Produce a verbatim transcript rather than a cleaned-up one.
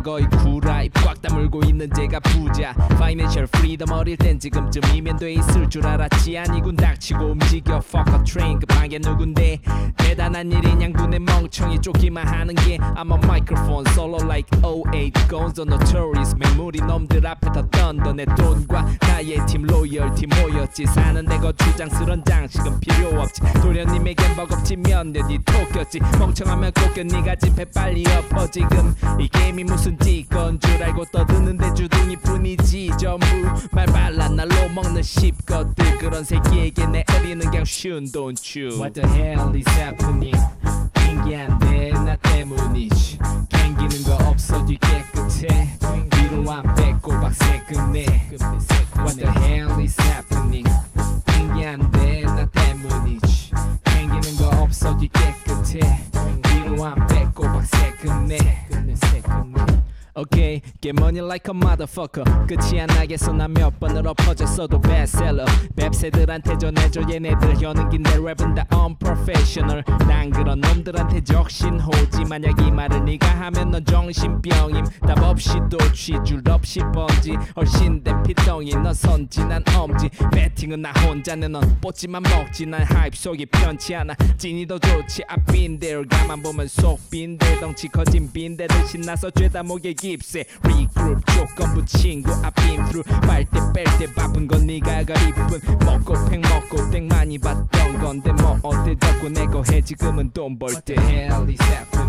거의 구라 입 꽉 다물고 있는 제가 부자 Financial freedom 어릴 땐 지금쯤이면 돼 있을 줄 알았지 아니군 닥치고 움직여 Fuck a train 그 방에 누군데 대단한 일인 양분의 멍청이 쫓기만 하는 게 I'm a microphone solo like oh eight Guns on notorious 맹물이 놈들 앞에 다 던던 내 돈과 나의 팀 로열티 모였지 사는데 거추장스런 장식은 필요 없지 도련님에겐 버겁지 면대니 토꼈지 멍청하면 꺾여 니가 집에 빨리 엎어 지금 이 게임이 무슨 찌건 줄 알고 떠드는데 주둥이 뿐이지 전부 말 발라 날로 먹는 씹것들 그런 새끼에게 내 어리는 그냥 쉬운 돈주 What the hell is happening 신기한데 나 때문이지 캥기는 거 없어 뒤 깨끗해 위로 안 뺏고 박세 끝내 What the hell is happening 신기한데 나 때문이지 캥기는 거 없어 뒤 깨끗해 위로 안 뺏고 박세 끝내 Okay, get money like a motherfucker 끝이 안 나겠어 난 몇 번을 엎어졌어도 bestseller 뱁새들한테 전해줘 얘네들 현은긴데 랩은 다 unprofessional 난 그런 놈들한테 적신호지 만약 이 말을 네가 하면 넌 정신병임 답 없이 도취줄 없이 번지 훨씬 된 피덩이 넌 선지 난 엄지 배팅은 나 혼자는 넌 뽀찌만 먹지 난 하입 속이 편치 않아 찐이 더 좋지 I've been there 가만 보면 속 빈대 덩치 커진 빈대들 신나서 죄다 목에 깁세 regroup 조건부 친구 I've been through 빨대 뺄때 바쁜 건 네가 가리뿐 먹고 팽 먹고 땡 많이 봤던 건데 뭐 어때 자꾸 내고 해 지금은 돈 벌 때 What the hell is happening